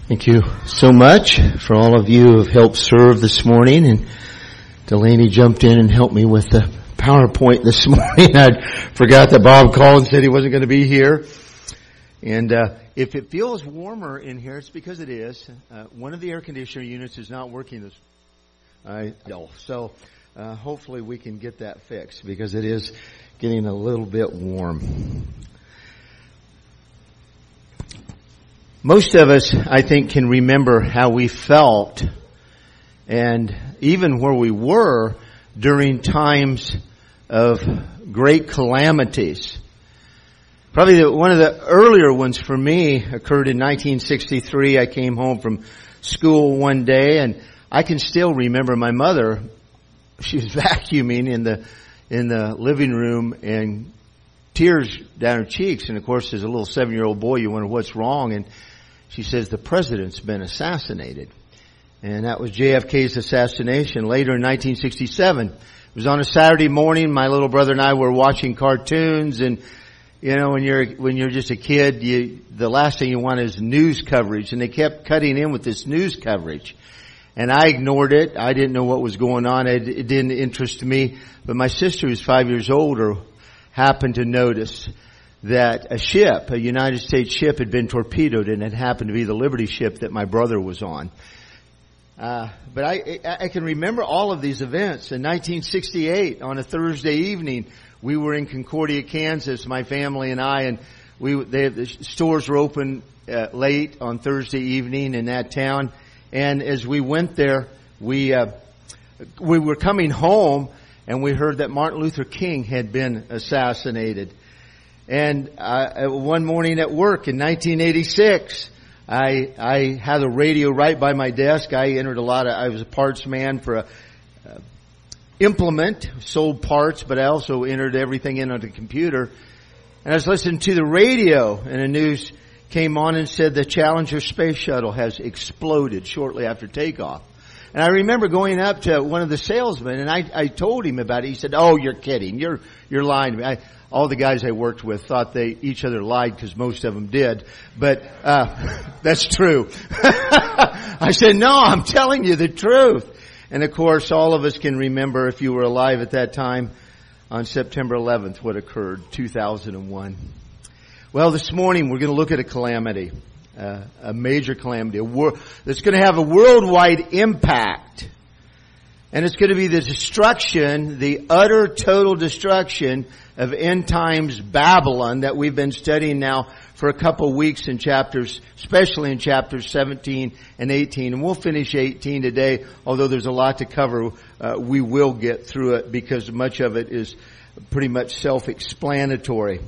Thank you so much for all of you who have helped serve this morning. And Delaney jumped in and helped me with the PowerPoint this morning. I forgot that Bob called and said he wasn't going to be here. And if it feels warmer in here, it's because it is. One of the air conditioner units is not working so hopefully we can get that fixed because it is getting a little bit warm. Most of us, I think, can remember how we felt and even where we were during times of great calamities. Probably one of the earlier ones for me occurred in 1963. I came home from school one day, and I can still remember my mother. She was vacuuming in the living room, and tears down her cheeks. And of course, as a little 7-year-old boy, you wonder what's wrong. And she says, the president's been assassinated. And that was JFK's assassination later in 1967. It was on a Saturday morning. My little brother and I were watching cartoons, and you know, when you're just a kid, the last thing you want is news coverage, and they kept cutting in with this news coverage. And I ignored it. I didn't know what was going on. It didn't interest me. But my sister, who's 5 years older, happened to notice that a United States ship had been torpedoed, and it happened to be the Liberty ship that my brother was on. But I can remember all of these events. In 1968, on a Thursday evening, we were in Concordia, Kansas, my family and I, and the stores were open late on Thursday evening in that town. And as we went there, we were coming home, and we heard that Martin Luther King had been assassinated. And one morning at work in 1986, I had a radio right by my desk. I was a parts man for a implement, sold parts, but I also entered everything in on the computer. And I was listening to the radio, and the news came on and said the Challenger space shuttle has exploded shortly after takeoff. And I remember going up to one of the salesmen, and I told him about it. He said, "Oh, you're kidding. You're lying to me." All the guys I worked with thought they each other lied because most of them did. But that's true. I said, "No, I'm telling you the truth." And of course, all of us can remember, if you were alive at that time, on September 11th, what occurred, 2001. Well, this morning we're going to look at a calamity, a major calamity, that's going to have a worldwide impact. And it's going to be the destruction, the utter, total destruction of end times Babylon that we've been studying now for a couple of weeks in chapters, especially in chapters 17 and 18. And we'll finish 18 today, although there's a lot to cover. We will get through it because much of it is pretty much self-explanatory.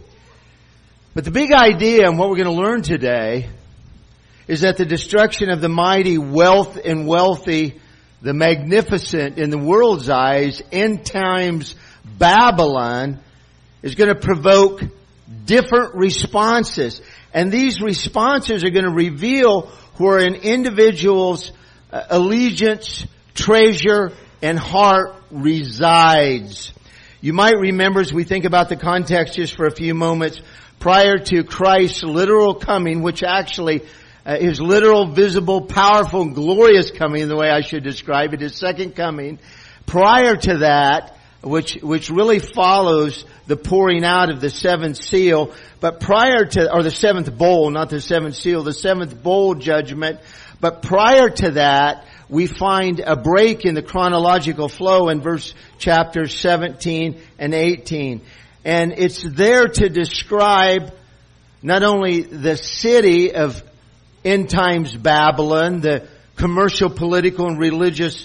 But the big idea and what we're going to learn today is that the destruction of the mighty, wealth and wealthy, the magnificent in the world's eyes, end times Babylon is going to provoke different responses. And these responses are going to reveal where an individual's allegiance, treasure, and heart resides. You might remember, as we think about the context just for a few moments, prior to Christ's literal coming, which actually his literal, visible, powerful, glorious coming, the way I should describe it, his second coming. Prior to that, which really follows the pouring out of the seventh seal, but the seventh bowl, not the seventh seal, the seventh bowl judgment. But prior to that, we find a break in the chronological flow in chapters 17 and 18. And it's there to describe not only the city of end times Babylon, the commercial, political, and religious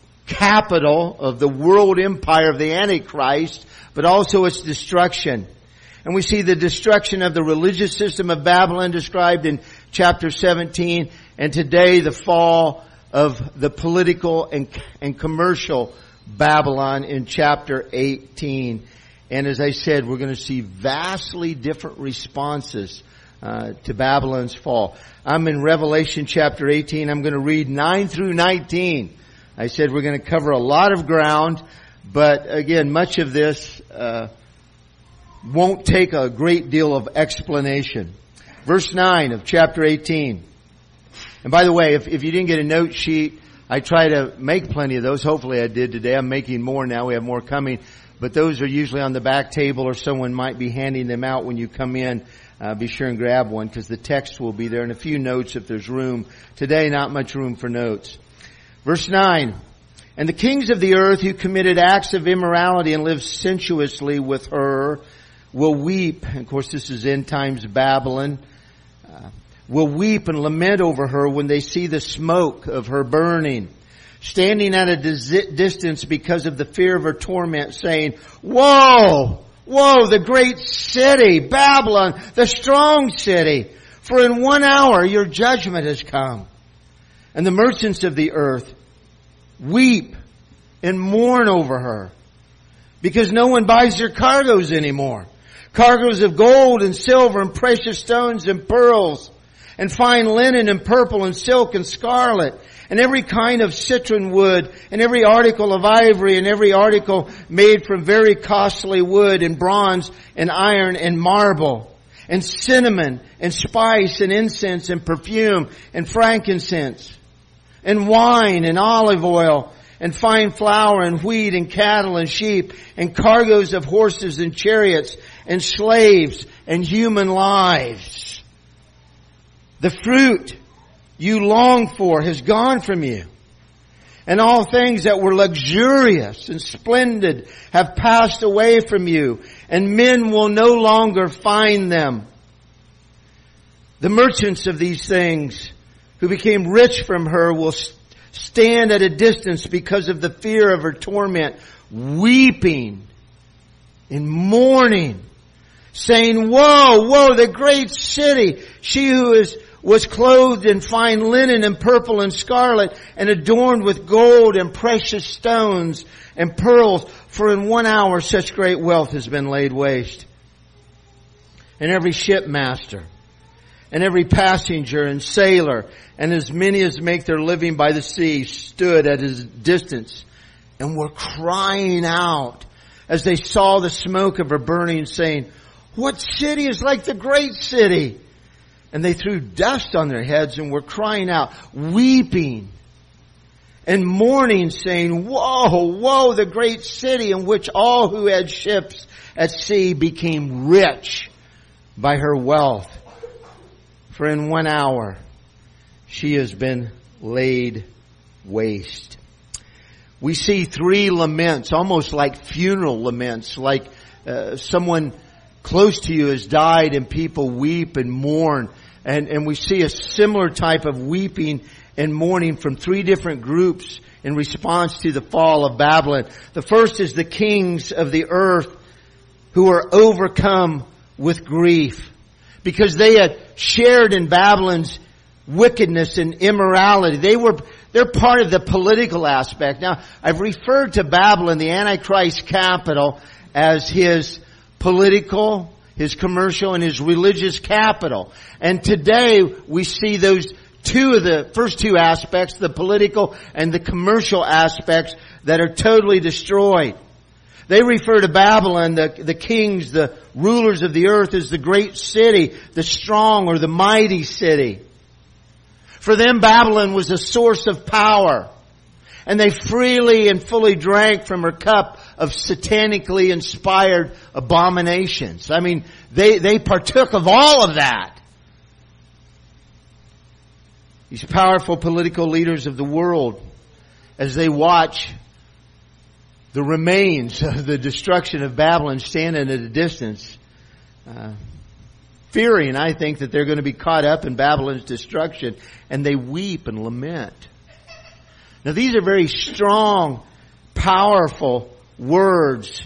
capital of the world empire of the Antichrist, but also its destruction. And we see the destruction of the religious system of Babylon described in chapter 17, and today the fall of the political and commercial Babylon in chapter 18. And as I said, we're going to see vastly different responses to Babylon's fall. I'm in Revelation chapter 18. I'm going to read 9 through 19. I said we're going to cover a lot of ground, but again, much of this won't take a great deal of explanation. Verse 9 of chapter 18. And by the way, if you didn't get a note sheet, I try to make plenty of those. Hopefully I did today. I'm making more now. We have more coming. But those are usually on the back table, or someone might be handing them out when you come in. Be sure and grab one, because the text will be there, and a few notes if there's room. Today, not much room for notes. Verse 9. And the kings of the earth who committed acts of immorality and lived sensuously with her will weep. And of course, this is end times Babylon. Will weep and lament over her when they see the smoke of her burning, standing at a distance because of the fear of her torment, saying, Woe! Woe, the great city, Babylon, the strong city! For in 1 hour your judgment has come. And the merchants of the earth weep and mourn over her, because no one buys their cargoes anymore. Cargoes of gold and silver and precious stones and pearls, and fine linen and purple and silk and scarlet, and every kind of citron wood, and every article of ivory, and every article made from very costly wood, and bronze, and iron, and marble, and cinnamon, and spice, and incense, and perfume, and frankincense, and wine, and olive oil, and fine flour, and wheat, and cattle, and sheep, and cargoes of horses, and chariots, and slaves, and human lives. The fruit you long for has gone from you, and all things that were luxurious and splendid have passed away from you, and men will no longer find them. The merchants of these things who became rich from her will stand at a distance because of the fear of her torment, weeping and mourning, saying, Woe, woe, the great city, she who was clothed in fine linen and purple and scarlet, and adorned with gold and precious stones and pearls, for in 1 hour such great wealth has been laid waste. And every shipmaster, and every passenger and sailor, and as many as make their living by the sea, stood at a distance, and were crying out as they saw the smoke of her burning, saying, What city is like the great city? And they threw dust on their heads and were crying out, weeping and mourning, saying, Woe, woe, the great city in which all who had ships at sea became rich by her wealth. For in 1 hour she has been laid waste. We see 3 laments, almost like funeral laments, like someone close to you has died and people weep and mourn. And we see a similar type of weeping and mourning from 3 different groups in response to the fall of Babylon. The first is the kings of the earth who are overcome with grief because they had shared in Babylon's wickedness and immorality. They're part of the political aspect. Now, I've referred to Babylon, the Antichrist capital, as his political, his commercial, and his religious capital. And today we see those first two aspects, the political and the commercial aspects, that are totally destroyed. They refer to Babylon, the kings, the rulers of the earth, as the great city, the strong or the mighty city. For them, Babylon was a source of power. And they freely and fully drank from her cup of satanically inspired abominations. I mean, they partook of all of that. These powerful political leaders of the world, as they watch the remains of the destruction of Babylon standing at a distance, fearing, I think, that they're going to be caught up in Babylon's destruction, and they weep and lament. Now, these are very strong, powerful words.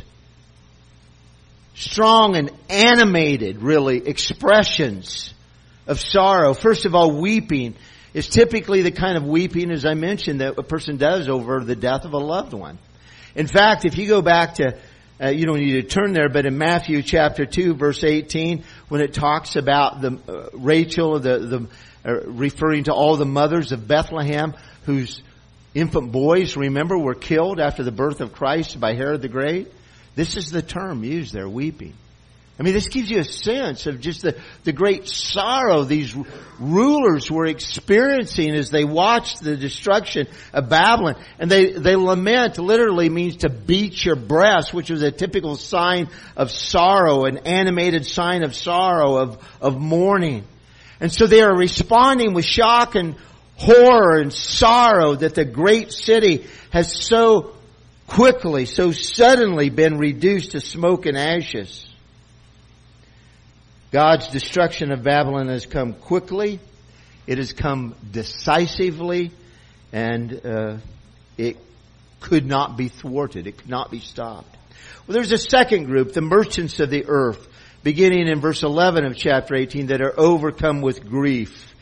Strong and animated, really, expressions of sorrow. First of all, weeping is typically the kind of weeping, as I mentioned, that a person does over the death of a loved one. In fact, if you go back to, you don't need to turn there, but in Matthew chapter 2, verse 18, when it talks about the Rachel, referring to all the mothers of Bethlehem whose infant boys, remember, were killed after the birth of Christ by Herod the Great. This is the term used there, weeping. I mean, this gives you a sense of just the great sorrow these rulers were experiencing as they watched the destruction of Babylon. And they lament literally means to beat your breast, which was a typical sign of sorrow, an animated sign of sorrow, of mourning. And so they are responding with shock and horror and sorrow that the great city has so quickly, so suddenly been reduced to smoke and ashes. God's destruction of Babylon has come quickly. It has come decisively, and it could not be thwarted. It could not be stopped. Well, there's a second group, the merchants of the earth, beginning in verse 11 of chapter 18, that are overcome with grief.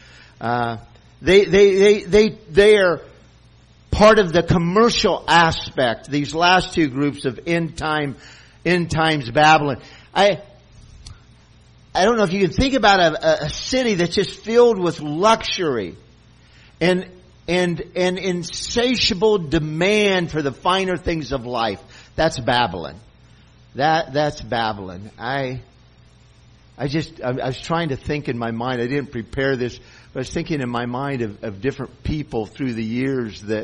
They are part of the commercial aspect. These last two groups of end times Babylon. I don't know if you can think about a city that's just filled with luxury and insatiable demand for the finer things of life. That's Babylon. That's Babylon. I was trying to think in my mind. I didn't prepare this, but I was thinking in my mind of different people through the years that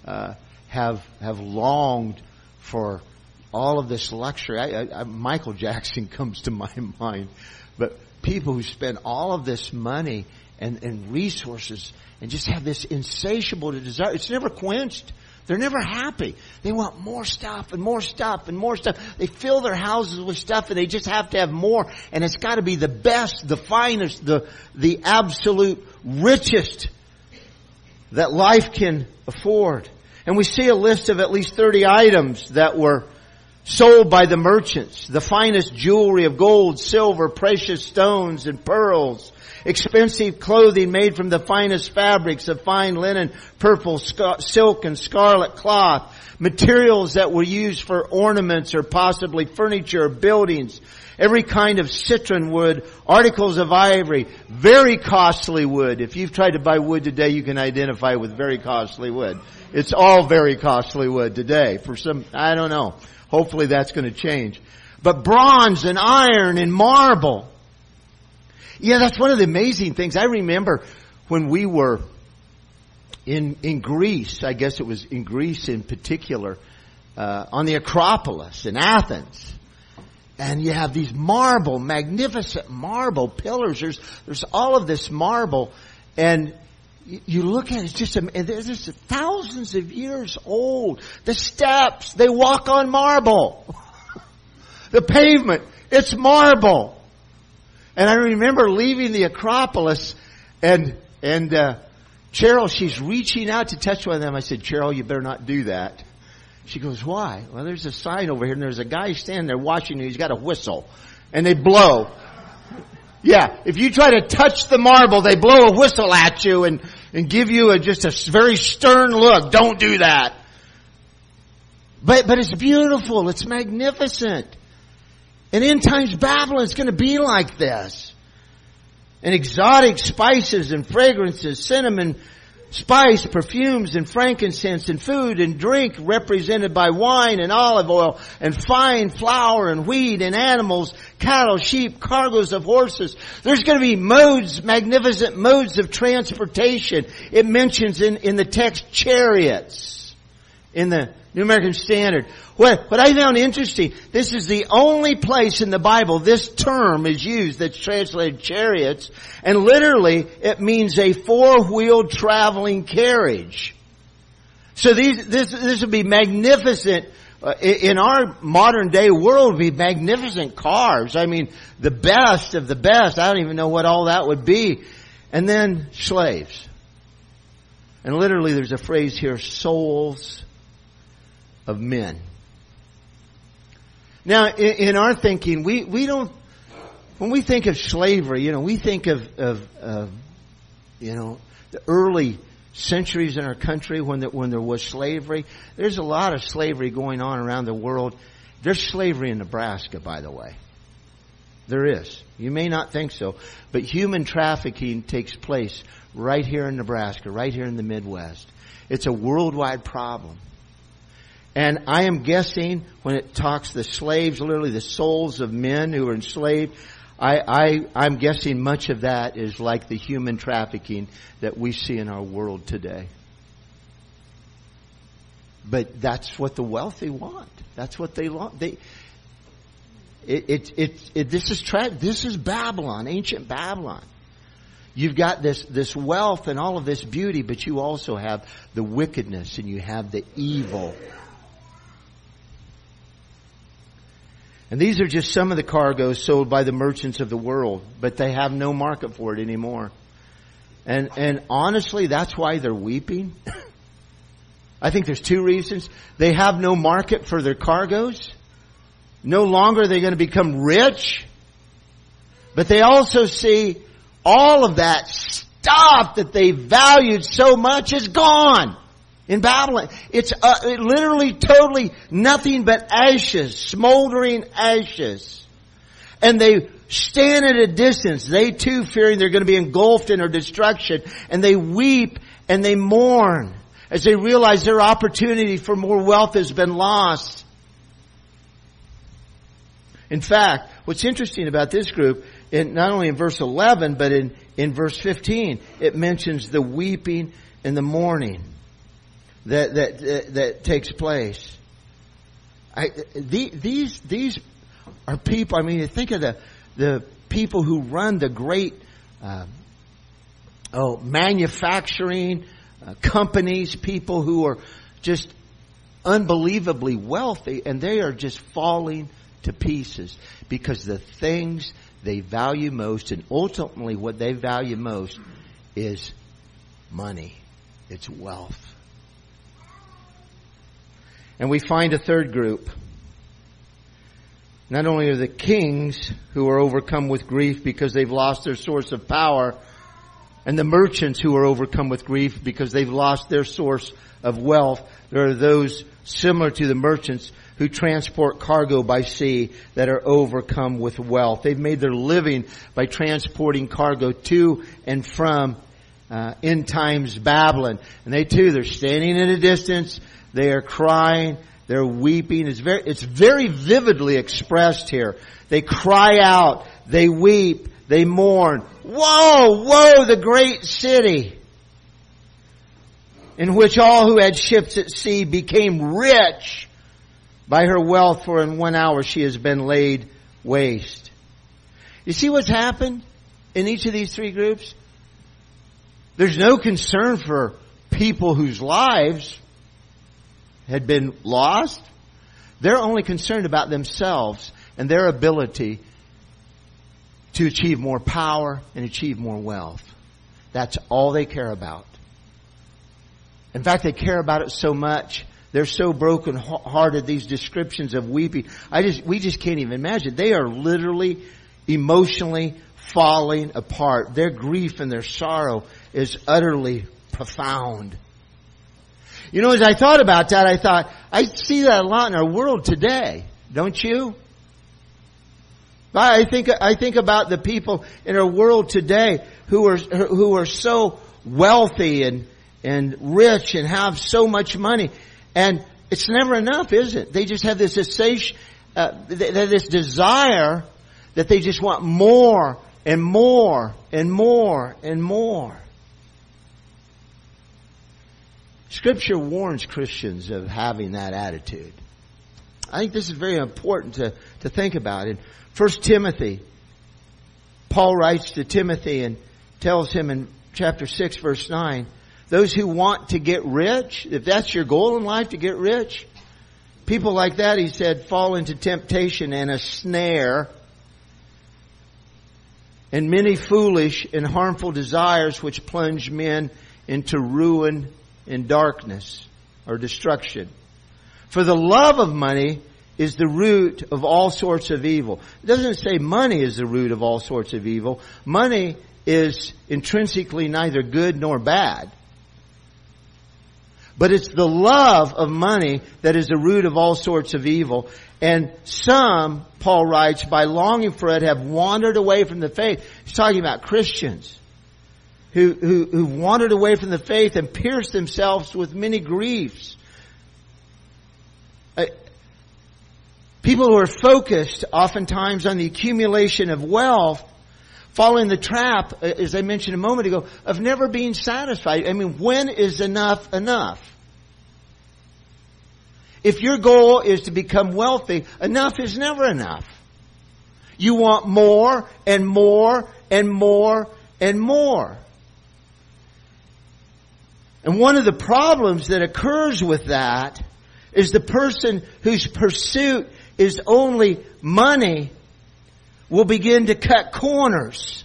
have longed for all of this luxury. Michael Jackson comes to my mind. But people who spend all of this money and resources and just have this insatiable desire, it's never quenched. They're never happy. They want more stuff and more stuff and more stuff. They fill their houses with stuff and they just have to have more. And it's got to be the best, the finest, the absolute richest that life can afford. And we see a list of at least 30 items that were sold by the merchants. The finest jewelry of gold, silver, precious stones, and pearls. Expensive clothing made from the finest fabrics of fine linen, purple, silk, and scarlet cloth. Materials that were used for ornaments or possibly furniture, buildings. Every kind of citron wood, articles of ivory, very costly wood. If you've tried to buy wood today, you can identify with very costly wood. It's all very costly wood today. For some, I don't know. Hopefully that's going to change. But bronze and iron and marble. Yeah, that's one of the amazing things. I remember when we were in Greece, I guess it was in Greece in particular, on the Acropolis in Athens. And you have these marble, magnificent marble pillars. There's all of this marble. And you look at it, it's just thousands of years old. The steps, they walk on marble. The pavement, it's marble. And I remember leaving the Acropolis and Cheryl, she's reaching out to touch one of them. I said, Cheryl, you better not do that. She goes, why? Well, there's a sign over here and there's a guy standing there watching you. He's got a whistle and they blow. Yeah, if you try to touch the marble, they blow a whistle at you and give you just a very stern look. Don't do that. But it's beautiful. It's magnificent. And end times Babylon is going to be like this. And exotic spices and fragrances, cinnamon, spice, perfumes, and frankincense, and food and drink represented by wine and olive oil, and fine flour and wheat and animals, cattle, sheep, cargoes of horses. There's going to be magnificent modes of transportation. It mentions in the text chariots in the New American Standard. What I found interesting, this is the only place in the Bible this term is used that's translated chariots, and literally it means a four-wheeled traveling carriage. So this would be magnificent, in our modern day world, would be magnificent cars. I mean, the best of the best. I don't even know what all that would be. And then slaves. And literally there's a phrase here, souls of men. Now, in our thinking, we don't, when we think of slavery, we think of the early centuries in our country when there was slavery. There's a lot of slavery going on around the world. There's slavery in Nebraska, by the way. There is. You may not think so, but human trafficking takes place right here in Nebraska, right here in the Midwest. It's a worldwide problem. And I am guessing when it talks the slaves, literally the souls of men who are enslaved, I'm guessing much of that is like the human trafficking that we see in our world today. But that's what the wealthy want. That's what they want. This is Babylon, ancient Babylon. You've got this wealth and all of this beauty, but you also have the wickedness and you have the evil. And these are just some of the cargoes sold by the merchants of the world, but they have no market for it anymore. And honestly, that's why they're weeping. I think there's two reasons. They have no market for their cargoes. No longer are they going to become rich. But they also see all of that stuff that they valued so much is gone in Babylon. It's literally totally nothing but ashes, smoldering ashes. And they stand at a distance, they too fearing they're going to be engulfed in their destruction. And they weep and they mourn as they realize their opportunity for more wealth has been lost. In fact, what's interesting about this group, not only in verse 11, but in verse 15, it mentions the weeping and the mourning that takes place. These are people. I mean, think of the people who run the great manufacturing companies. People who are just unbelievably wealthy, and they are just falling to pieces because the things they value most, and ultimately what they value most, is money. It's wealth. And we find a third group. Not only are the kings who are overcome with grief because they've lost their source of power, and the merchants who are overcome with grief because they've lost their source of wealth. There are those similar to the merchants who transport cargo by sea that are overcome with wealth. They've made their living by transporting cargo to and from end times Babylon. And they're standing at a distance. They are crying. They're weeping. It's very vividly expressed here. They cry out. They weep. They mourn. Woe, woe, the great city, in which all who had ships at sea became rich by her wealth, for in 1 hour she has been laid waste. You see what's happened in each of these three groups? There's no concern for people whose lives had been lost. They're only concerned about themselves and their ability to achieve more power and achieve more wealth. That's all they care about. In fact, they care about it so much. They're so broken-hearted, these descriptions of weeping. We just can't even imagine. They are literally, emotionally falling apart. Their grief and their sorrow is utterly profound. You know, as I thought about that, I see that a lot in our world today. Don't you? I think about the people in our world today who are so wealthy and rich and have so much money, and it's never enough, is it? They just have this this desire that they just want more and more and more and more. Scripture warns Christians of having that attitude. I think this is very important to think about. In 1 Timothy, Paul writes to Timothy and tells him in chapter 6, verse 9, those who want to get rich, if that's your goal in life, to get rich, people like that, he said, fall into temptation and a snare and many foolish and harmful desires which plunge men into ruin and darkness or destruction. For the love of money is the root of all sorts of evil. It doesn't say money is the root of all sorts of evil. Money is intrinsically neither good nor bad. But it's the love of money that is the root of all sorts of evil. And some, Paul writes, by longing for it have wandered away from the faith. He's talking about Christians who wandered away from the faith and pierced themselves with many griefs. People who are focused oftentimes on the accumulation of wealth fall in the trap, as I mentioned a moment ago, of never being satisfied. I mean, when is enough enough? If your goal is to become wealthy, enough is never enough. You want more and more and more and more. And one of the problems that occurs with that is the person whose pursuit is only money will begin to cut corners.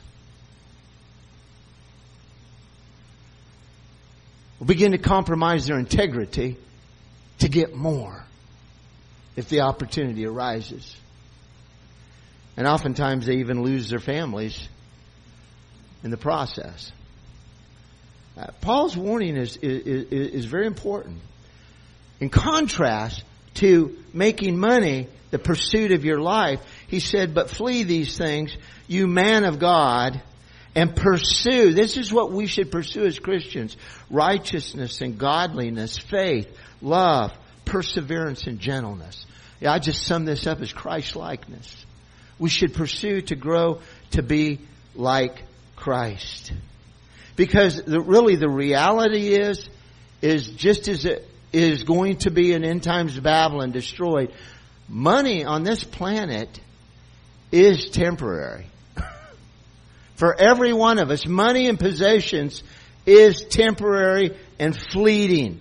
Will begin to compromise their integrity to get more if the opportunity arises. And oftentimes they even lose their families in the process. Paul's warning is very important. In contrast to making money the pursuit of your life, he said, but flee these things, you man of God, and pursue. This is what we should pursue as Christians. Righteousness and godliness, faith, love, perseverance, and gentleness. Yeah, I just sum this up as Christ-likeness. We should pursue to grow to be like Christ. Because really the reality is just as it is going to be in end times Babylon destroyed, money on this planet is temporary. For every one of us, money and possessions is temporary and fleeting.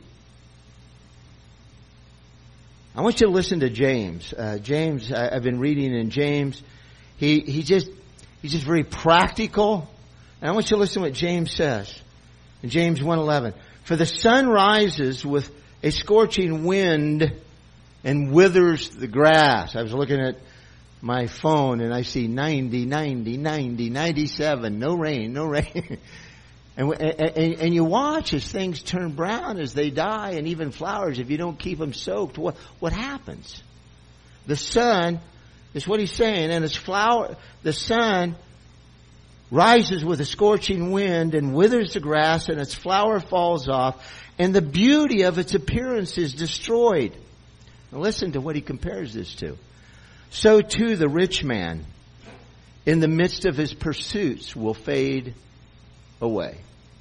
I want you to listen to James. James, I've been reading in James. He's just very practical. And I want you to listen to what James says. In James 1:11. For the sun rises with a scorching wind and withers the grass. I was looking at my phone and I see 90, 90, 90, 97. No rain, no rain. And you watch as things turn brown as they die, and even flowers, if you don't keep them soaked, what happens? The sun, is what he's saying, and the sun rises with a scorching wind and withers the grass, and its flower falls off, and the beauty of its appearance is destroyed. Now listen to what he compares this to. So too the rich man, in the midst of his pursuits, will fade away.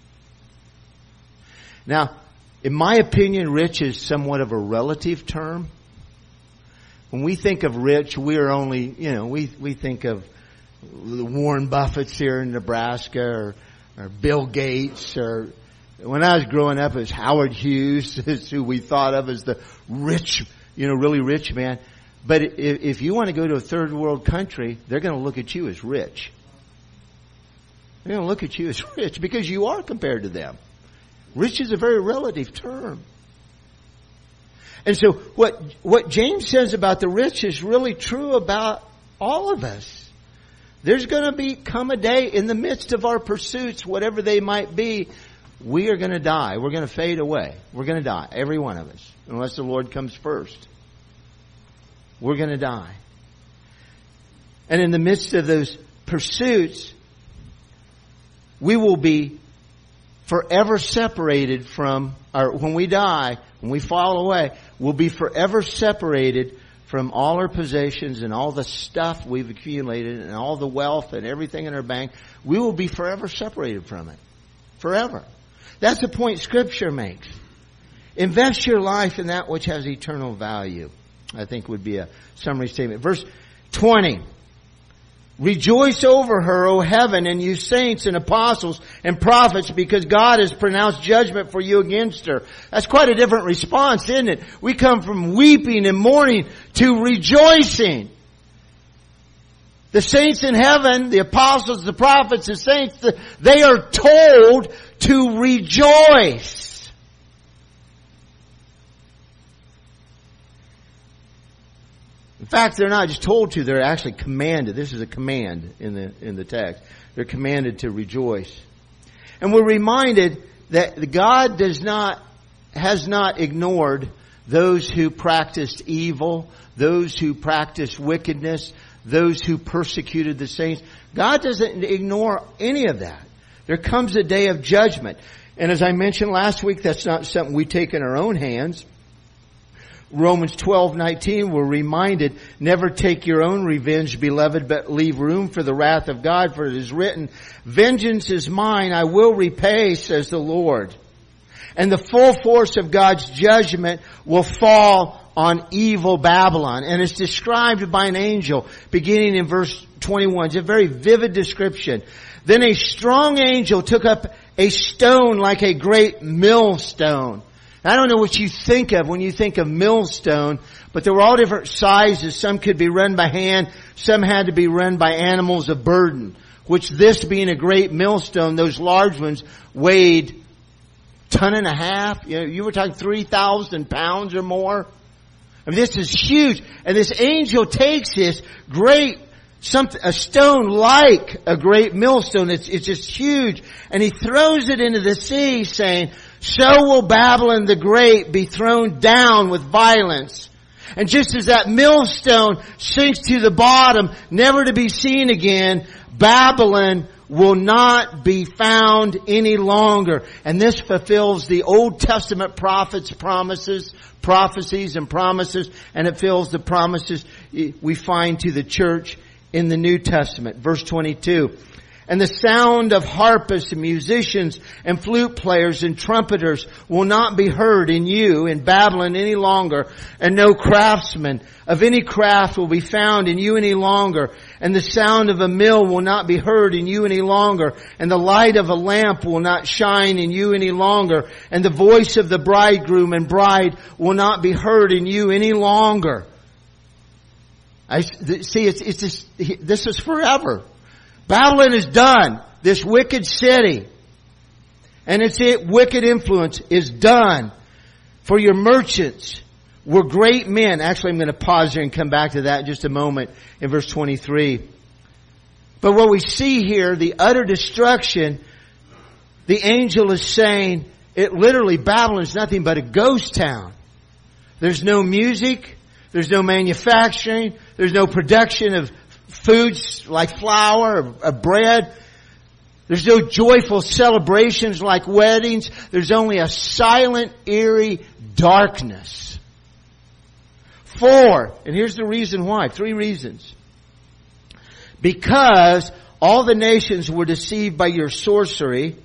Now, in my opinion, rich is somewhat of a relative term. When we think of rich, we are only, we think of the Warren Buffetts here in Nebraska or Bill Gates, or when I was growing up it was Howard Hughes is who we thought of as the rich, really rich man. But if you want to go to a third world country, they're going to look at you as rich. They're going to look at you as rich because you are compared to them. Rich is a very relative term. And so what James says about the rich is really true about all of us. There's going to come a day in the midst of our pursuits, whatever they might be, we are going to die. We're going to fade away. We're going to die, every one of us, unless the Lord comes first. We're going to die. And in the midst of those pursuits, we will be forever separated from, or when we die, when we fall away, we'll be forever separated from all our possessions and all the stuff we've accumulated and all the wealth and everything in our bank. We will be forever separated from it. Forever. That's the point Scripture makes. Invest your life in that which has eternal value, I think would be a summary statement. Verse 20. Rejoice over her, O heaven, and you saints and apostles and prophets, because God has pronounced judgment for you against her. That's quite a different response, isn't it? We come from weeping and mourning to rejoicing. The saints in heaven, the apostles, the prophets, the saints, they are told to rejoice. In fact, they're not just told to, they're actually commanded. This is a command in the text. They're commanded to rejoice. And we're reminded that God has not ignored those who practiced evil, those who practiced wickedness, those who persecuted the saints. God doesn't ignore any of that. There comes a day of judgment. And as I mentioned last week, that's not something we take in our own hands. Romans 12:19, we're reminded, never take your own revenge, beloved, but leave room for the wrath of God, for it is written, vengeance is mine, I will repay, says the Lord. And the full force of God's judgment will fall on evil Babylon. And it's described by an angel beginning in verse 21. It's a very vivid description. Then a strong angel took up a stone like a great millstone. I don't know what you think of when you think of millstone, but there were all different sizes. Some could be run by hand. Some had to be run by animals of burden, which this being a great millstone, those large ones weighed 1.5 tons. You were talking 3,000 pounds or more. I mean, this is huge. And this angel takes this great, a stone like a great millstone. It's just huge. And he throws it into the sea saying, so will Babylon the Great be thrown down with violence. And just as that millstone sinks to the bottom, never to be seen again, Babylon will not be found any longer. And this fulfills the Old Testament prophecies and promises, and it fulfills the promises we find to the church in the New Testament. Verse 22. And the sound of harpists and musicians and flute players and trumpeters will not be heard in you, in Babylon, any longer. And no craftsman of any craft will be found in you any longer. And the sound of a mill will not be heard in you any longer. And the light of a lamp will not shine in you any longer. And the voice of the bridegroom and bride will not be heard in you any longer. This is forever. Babylon is done. This wicked city and its wicked influence is done. For your merchants were great men. Actually, I'm going to pause here and come back to that in just a moment in verse 23. But what we see here, the utter destruction, the angel is saying, Babylon is nothing but a ghost town. There's no music. There's no manufacturing. There's no production of foods like flour or bread. There's no joyful celebrations like weddings. There's only a silent, eerie darkness. 4, and here's the reason why. 3 reasons. Because all the nations were deceived by your sorcery,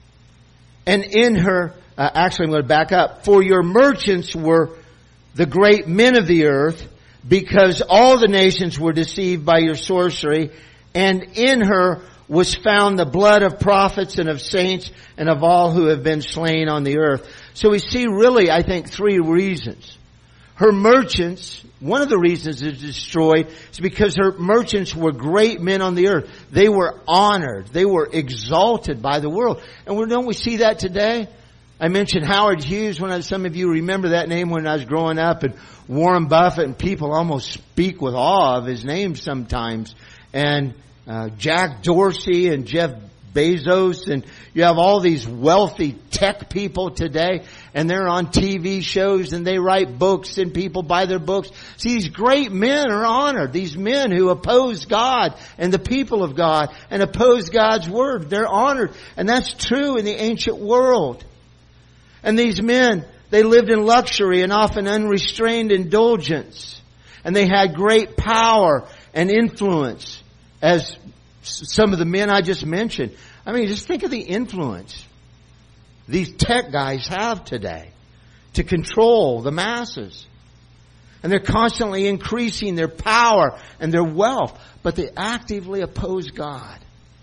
and in her, actually I'm going to back up. For your merchants were the great men of the earth, because all the nations were deceived by your sorcery, and in her was found the blood of prophets and of saints and of all who have been slain on the earth. So we see really, I think, 3 reasons. Her merchants, one of the reasons it's destroyed is because her merchants were great men on the earth. They were honored. They were exalted by the world. And don't we see that today? I mentioned Howard Hughes. Some of you remember that name when I was growing up, and Warren Buffett, and people almost speak with awe of his name sometimes. And Jack Dorsey and Jeff Bezos, and you have all these wealthy tech people today, and they're on TV shows and they write books and people buy their books. See, these great men are honored. These men who oppose God and the people of God and oppose God's word, they're honored. And that's true in the ancient world. And these men, they lived in luxury and often unrestrained indulgence. And they had great power and influence, as some of the men I just mentioned. I mean, just think of the influence these tech guys have today to control the masses. And they're constantly increasing their power and their wealth, but they actively oppose God.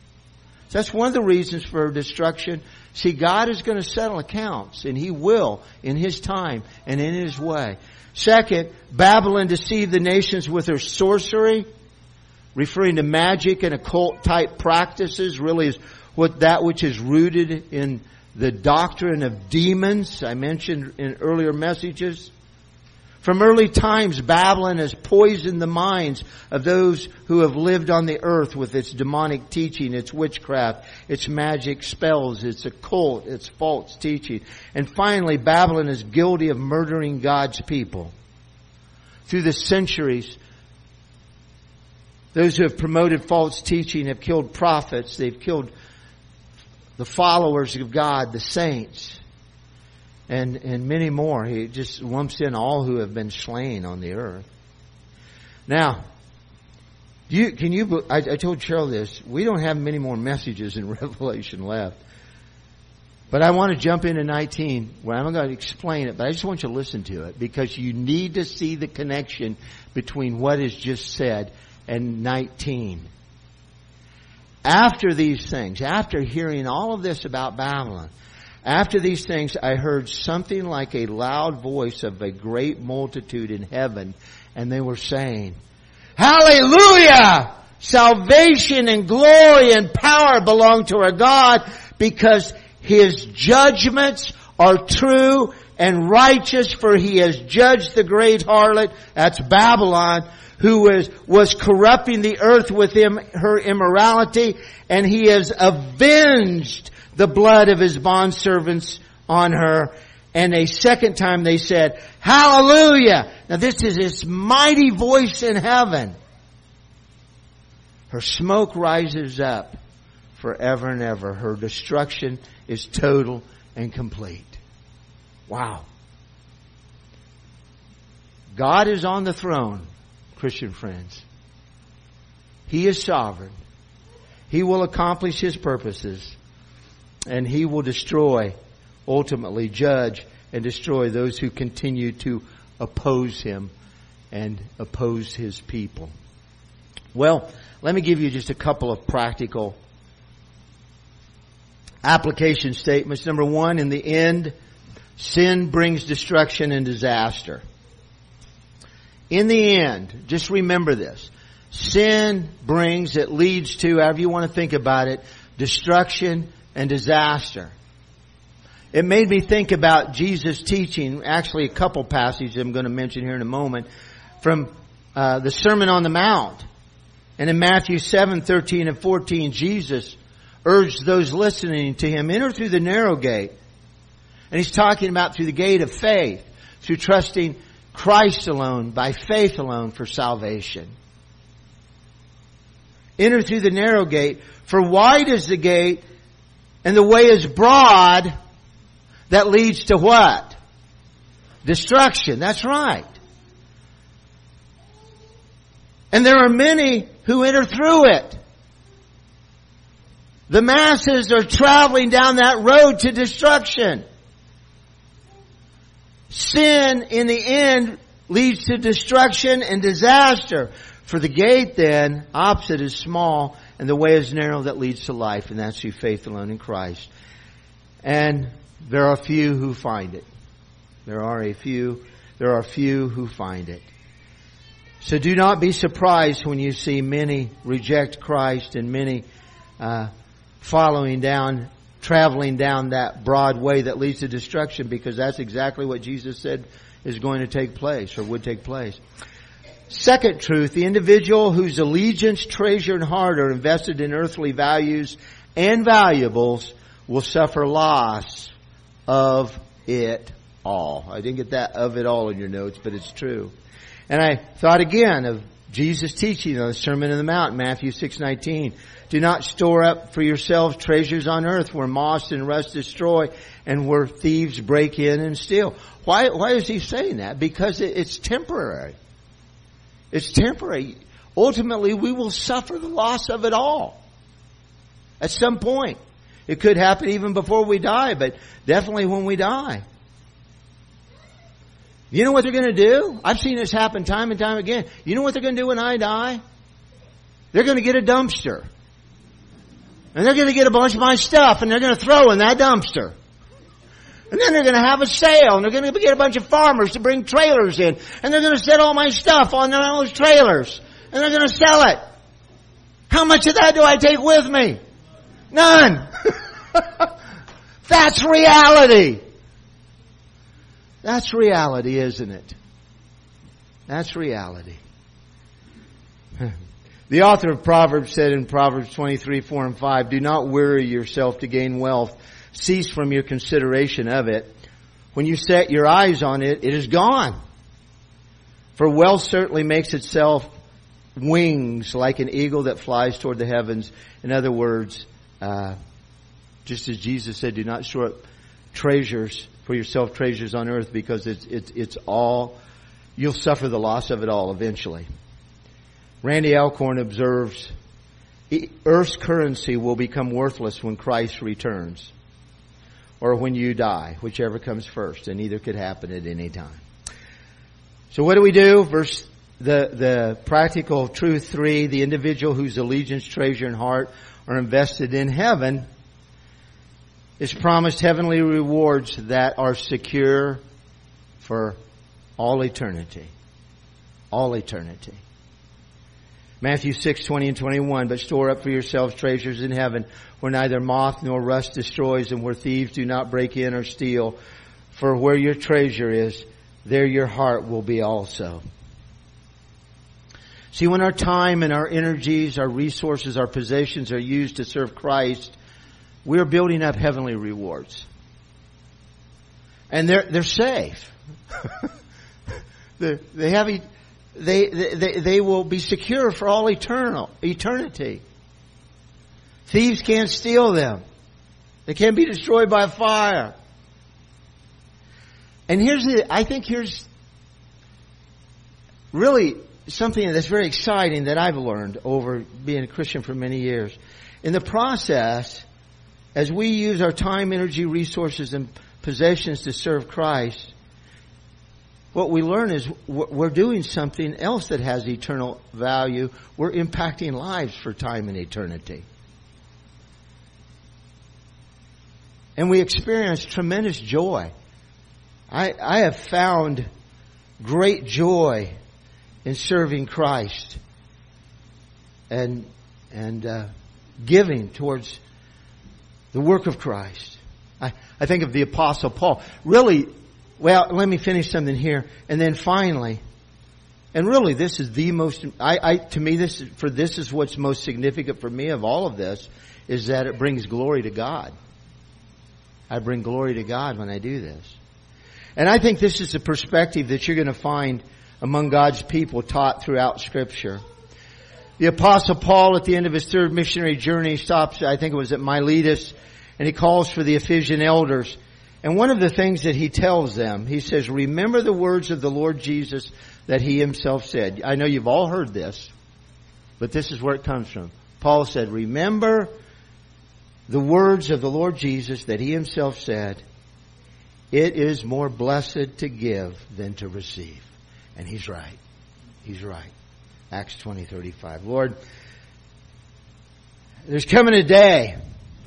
So that's one of the reasons for destruction. See, God is going to settle accounts, and He will in His time and in His way. Second, Babylon deceived the nations with her sorcery, referring to magic and occult type practices, really is that which is rooted in the doctrine of demons, I mentioned in earlier messages. From early times, Babylon has poisoned the minds of those who have lived on the earth with its demonic teaching, its witchcraft, its magic spells, its occult, its false teaching. And finally, Babylon is guilty of murdering God's people. Through the centuries, those who have promoted false teaching have killed prophets. They've killed the followers of God, the saints. and many more. He just lumps in all who have been slain on the earth. Now, I told Cheryl this. We don't have many more messages in Revelation left. But I want to jump into 19, where I'm going to explain it, but I just want you to listen to it, because you need to see the connection between what is just said and 19. After these things, after hearing all of this about Babylon, after these things, I heard something like a loud voice of a great multitude in heaven, and they were saying, Hallelujah! Salvation and glory and power belong to our God, because His judgments are true and righteous, for He has judged the great harlot, that's Babylon, who was corrupting the earth with her immorality, and He has avenged the blood of His bondservants on her. And a second time they said, Hallelujah! Now this is this mighty voice in heaven. Her smoke rises up forever and ever. Her destruction is total and complete. Wow. God is on the throne, Christian friends. He is sovereign. He will accomplish His purposes. And He will destroy, ultimately judge and destroy those who continue to oppose Him and oppose His people. Well, let me give you just a couple of practical application statements. Number one, in the end, sin brings destruction and disaster. In the end, just remember this. Sin brings, it leads to, however you want to think about it, destruction and disaster. It made me think about Jesus' teaching, actually a couple passages I'm going to mention here in a moment, from the Sermon on the Mount. And in Matthew 7:13 and 14, Jesus urged those listening to Him, enter through the narrow gate. And He's talking about through the gate of faith, through trusting Christ alone, by faith alone for salvation. Enter through the narrow gate, for wide is the gate, and the way is broad that leads to what? Destruction. That's right. And there are many who enter through it. The masses are traveling down that road to destruction. Sin, in the end, leads to destruction and disaster. For the gate, then, opposite, is small, and the way is narrow that leads to life, and that's through faith alone in Christ. And there are few who find it. There are few who find it. So do not be surprised when you see many reject Christ and many traveling down that broad way that leads to destruction, because that's exactly what Jesus said is going to take place, or would take place. Second truth, the individual whose allegiance, treasure, and heart are invested in earthly values and valuables will suffer loss of it all. I didn't get that of it all in your notes, but it's true. And I thought again of Jesus' teaching on the Sermon on the Mount, Matthew 6:19. Do not store up for yourselves treasures on earth where moss and rust destroy and where thieves break in and steal. Why is He saying that? Because it's temporary. It's temporary. Ultimately, we will suffer the loss of it all at some point. It could happen even before we die, but definitely when we die. You know what they're going to do? I've seen this happen time and time again. You know what they're going to do when I die? They're going to get a dumpster. And they're going to get a bunch of my stuff and they're going to throw in that dumpster. And then they're going to have a sale, and they're going to get a bunch of farmers to bring trailers in. And they're going to set all my stuff on those trailers. And they're going to sell it. How much of that do I take with me? None. That's reality. That's reality, isn't it? That's reality. The author of Proverbs said in Proverbs 23:4-5, do not weary yourself to gain wealth. Cease from your consideration of it. When you set your eyes on it, it is gone. For wealth certainly makes itself wings like an eagle that flies toward the heavens. In other words, just as Jesus said, do not store up treasures for yourself treasures on earth, because it's all, you'll suffer the loss of it all eventually. Randy Alcorn observes, earth's currency will become worthless when Christ returns, or when you die, whichever comes first, and either could happen at any time. So what do we do? The practical truth 3, the individual whose allegiance, treasure, and heart are invested in heaven is promised heavenly rewards that are secure for all eternity. All eternity. Matthew 6:20 and 21, but store up for yourselves treasures in heaven, where neither moth nor rust destroys, and where thieves do not break in or steal. For where your treasure is, there your heart will be also. See, when our time and our energies, our resources, our possessions are used to serve Christ, we're building up heavenly rewards. And they're safe. They will be secure for all eternity. Thieves can't steal them. They can't be destroyed by fire. And I think here's really something that's very exciting that I've learned over being a Christian for many years. In the process, as we use our time, energy, resources, and possessions to serve Christ, what we learn is we're doing something else that has eternal value. We're impacting lives for time and eternity. And we experience tremendous joy. I have found great joy in serving Christ and giving towards the work of Christ. I think of the Apostle Paul. Really, well, let me finish something here. And then finally, and really this is the most, to me this is what's most significant for me of all of this, is that it brings glory to God. I bring glory to God when I do this. And I think this is a perspective that you're going to find among God's people taught throughout Scripture. The Apostle Paul, at the end of his third missionary journey, stops, I think it was at Miletus, and he calls for the Ephesian elders. And one of the things that he tells them, he says, remember the words of the Lord Jesus that He Himself said. I know you've all heard this, but this is where it comes from. Paul said, remember the words of the Lord Jesus that He Himself said, it is more blessed to give than to receive. And he's right. He's right. Acts 20:35. Lord, there's coming a day,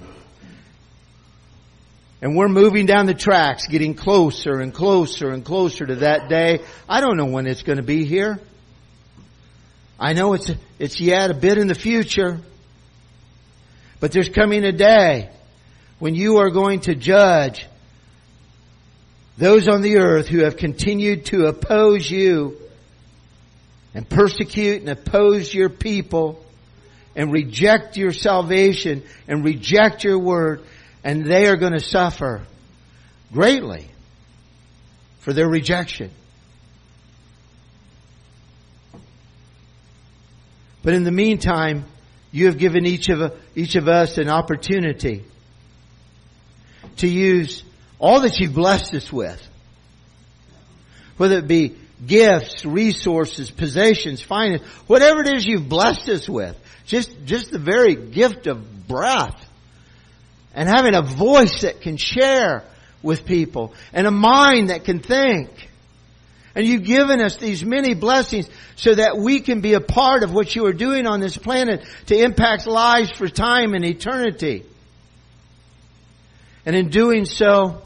and we're moving down the tracks, getting closer and closer and closer to that day. I don't know when it's going to be here. I know it's yet a bit in the future. But there's coming a day when you are going to judge those on the earth who have continued to oppose you and persecute and oppose your people and reject your salvation and reject your word, and they are going to suffer greatly for their rejection. But in the meantime, you have given each of us an opportunity to use all that you've blessed us with. Whether it be gifts, resources, possessions, finance, whatever it is you've blessed us with. Just the very gift of breath. And having a voice that can share with people. And a mind that can think. And you've given us these many blessings so that we can be a part of what you are doing on this planet to impact lives for time and eternity. And in doing so,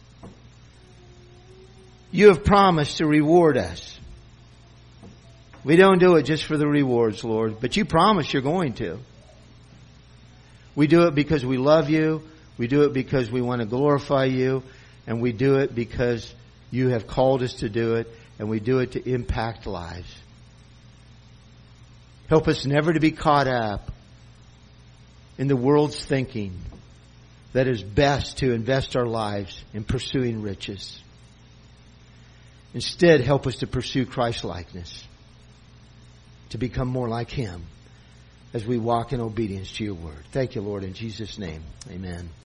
you have promised to reward us. We don't do it just for the rewards, Lord, but you promise you're going to. We do it because we love you. We do it because we want to glorify you. And we do it because you have called us to do it. And we do it to impact lives. Help us never to be caught up in the world's thinking that it's best to invest our lives in pursuing riches. Instead, help us to pursue Christ-likeness, to become more like Him as we walk in obedience to your word. Thank you, Lord, in Jesus' name. Amen.